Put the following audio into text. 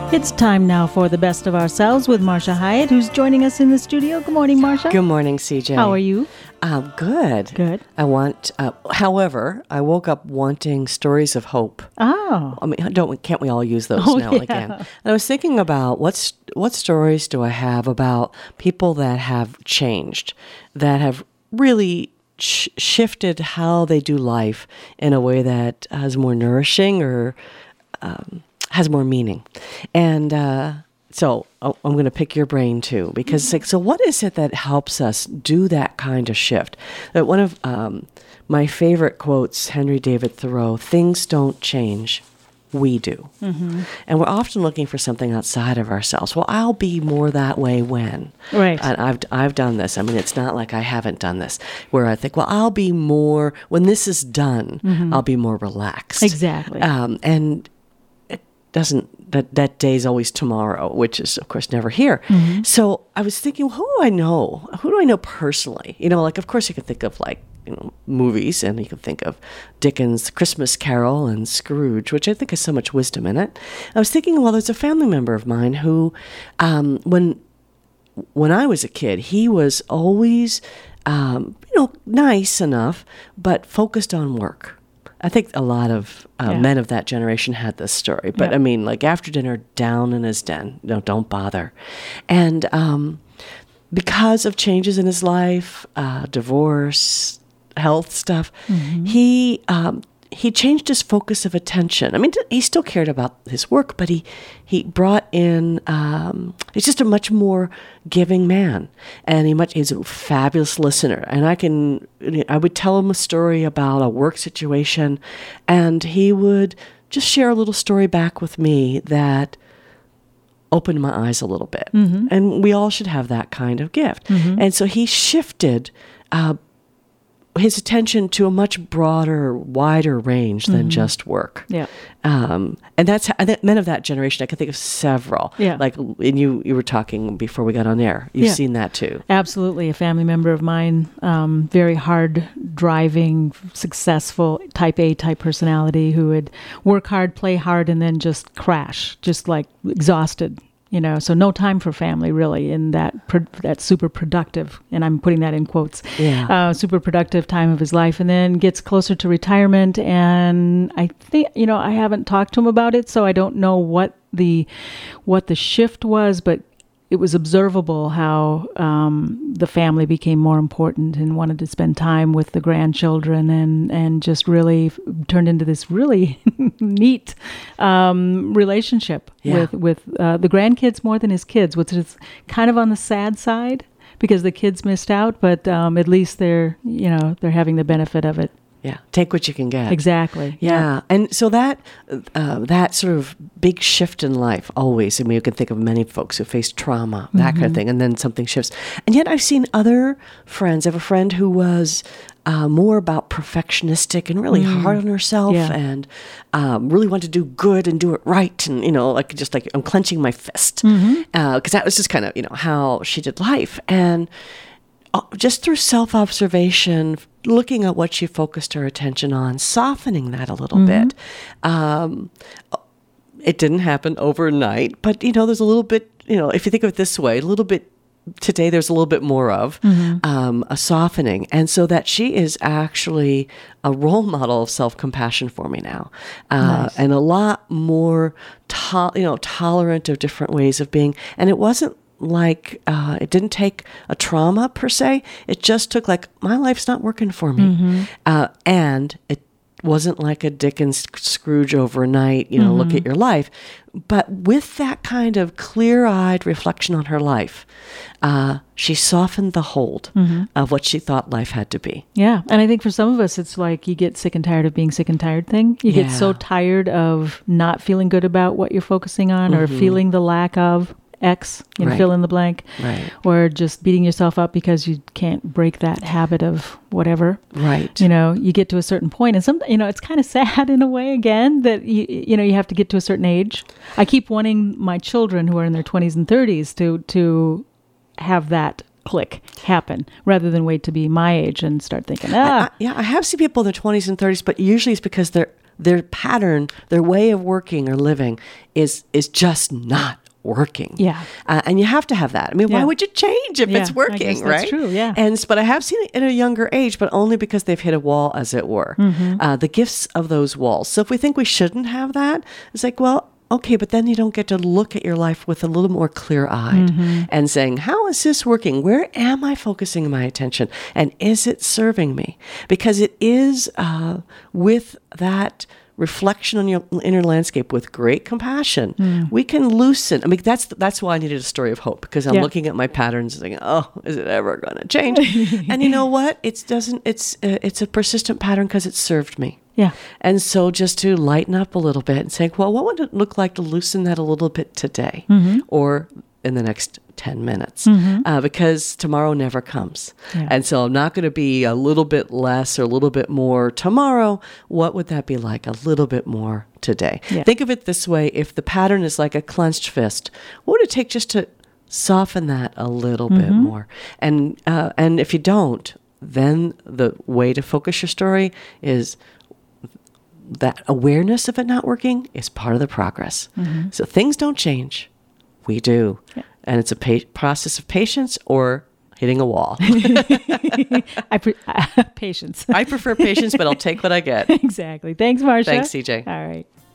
It's time now for the best of ourselves with Marcia Hyatt, who's joining us in the studio. Good morning, Marcia. Good morning, CJ. How are you? Good. Good. However, I woke up wanting stories of hope. Oh. I mean, can't we all use those now and again? And I was thinking about what stories do I have about people that have changed, that have really shifted how they do life in a way that is more nourishing or has more meaning. And so I'm going to pick your brain too, because so what is it that helps us do that kind of shift? One of my favorite quotes, Henry David Thoreau, "Things don't change, we do." Mm-hmm. And we're often looking for something outside of ourselves. Well, I'll be more that way when. Right. And I've done this. I mean, it's not like I haven't done this, where I think, well, I'll be more, when this is done, I'll be more relaxed. Exactly. And that day's always tomorrow, which is of course never here. Mm-hmm. So I was thinking, who do I know? Who do I know personally? Like, of course you could think of movies, and you can think of Dickens' Christmas Carol and Scrooge, which I think has so much wisdom in it. I was thinking, well, there's a family member of mine who, when I was a kid, he was always, nice enough, but focused on work. I think a lot of men of that generation had this story. But I mean, like after dinner, down in his den, don't bother. And because of changes in his life, divorce, health stuff, he changed his focus of attention. I mean, he still cared about his work, but he brought in, he's just a much more giving man. And he's a fabulous listener. And I would tell him a story about a work situation, and he would just share a little story back with me that opened my eyes a little bit. Mm-hmm. And we all should have that kind of gift. Mm-hmm. And so he shifted his attention to a much broader, wider range than just work. Yeah. And that's men of that generation. I can think of several. Yeah. And you were talking before we got on air. You've seen that too. Absolutely. A family member of mine, very hard driving, successful type A type personality who would work hard, play hard, and then just crash, just like exhausted. So no time for family really in that super productive, and I'm putting that in quotes, super productive time of his life, and then gets closer to retirement. And I think, I haven't talked to him about it, so I don't know what the shift was, but it was observable how the family became more important and wanted to spend time with the grandchildren, and just really turned into this really neat relationship with the grandkids more than his kids, which is kind of on the sad side because the kids missed out, but at least they're having the benefit of it. Yeah, take what you can get. Exactly. Yeah. And so that sort of big shift in life always, you can think of many folks who face trauma, that kind of thing, and then something shifts. And yet I've seen other friends. I have a friend who was more about perfectionistic and really hard on herself, and really wanted to do good and do it right. And, just like I'm clenching my fist, because that was just kind of, how she did life. And just through self-observation, looking at what she focused her attention on, softening that a little bit. It didn't happen overnight, but, there's a little bit, if you think of it this way, a little bit today, there's a little bit more of a softening. And so that she is actually a role model of self-compassion for me now. Nice. And a lot more, tolerant of different ways of being. And it wasn't like it didn't take a trauma per se. It just took my life's not working for me, and it wasn't like a Dickens Scrooge overnight. Look at your life, but with that kind of clear-eyed reflection on her life, she softened the hold of what she thought life had to be. Yeah, and I think for some of us, it's like you get sick and tired of being sick and tired thing. You get so tired of not feeling good about what you're focusing on, or feeling the lack of X, fill in the blank, or just beating yourself up because you can't break that habit of whatever. Right. You get to a certain point, and it's kind of sad in a way again that you have to get to a certain age. I keep wanting my children who are in their 20s and 30s to have that click happen rather than wait to be my age and start thinking, I have seen people in their 20s and 30s, but usually it's because they're their pattern, their way of working or living is just not working. Yeah. And you have to have that. I mean, why Yeah. would you change if Yeah, it's I working, guess right? that's true, yeah. But I have seen it at a younger age, but only because they've hit a wall, as it were. The gifts of those walls. So if we think we shouldn't have that, it's like, well, okay, but then you don't get to look at your life with a little more clear-eyed and saying, how is this working? Where am I focusing my attention? And is it serving me? Because it is with that reflection on your inner landscape with great compassion, we can loosen. I mean, that's why I needed a story of hope, because I'm Yeah. looking at my patterns and saying, oh, is it ever going to change? And you know what? It's a persistent pattern because it served me. Yeah. And so just to lighten up a little bit and say, well, what would it look like to loosen that a little bit today or in the next 10 minutes? Because tomorrow never comes. Yeah. And so I'm not going to be a little bit less or a little bit more tomorrow. What would that be like? A little bit more today. Yeah. Think of it this way. If the pattern is like a clenched fist, what would it take just to soften that a little bit more? And if you don't, then the way to focus your story is that awareness of it not working is part of the progress. So things don't change. We do. Yeah. And it's a process of patience or hitting a wall. Patience. I prefer patience, but I'll take what I get. Exactly. Thanks, Marcia. Thanks, CJ. All right.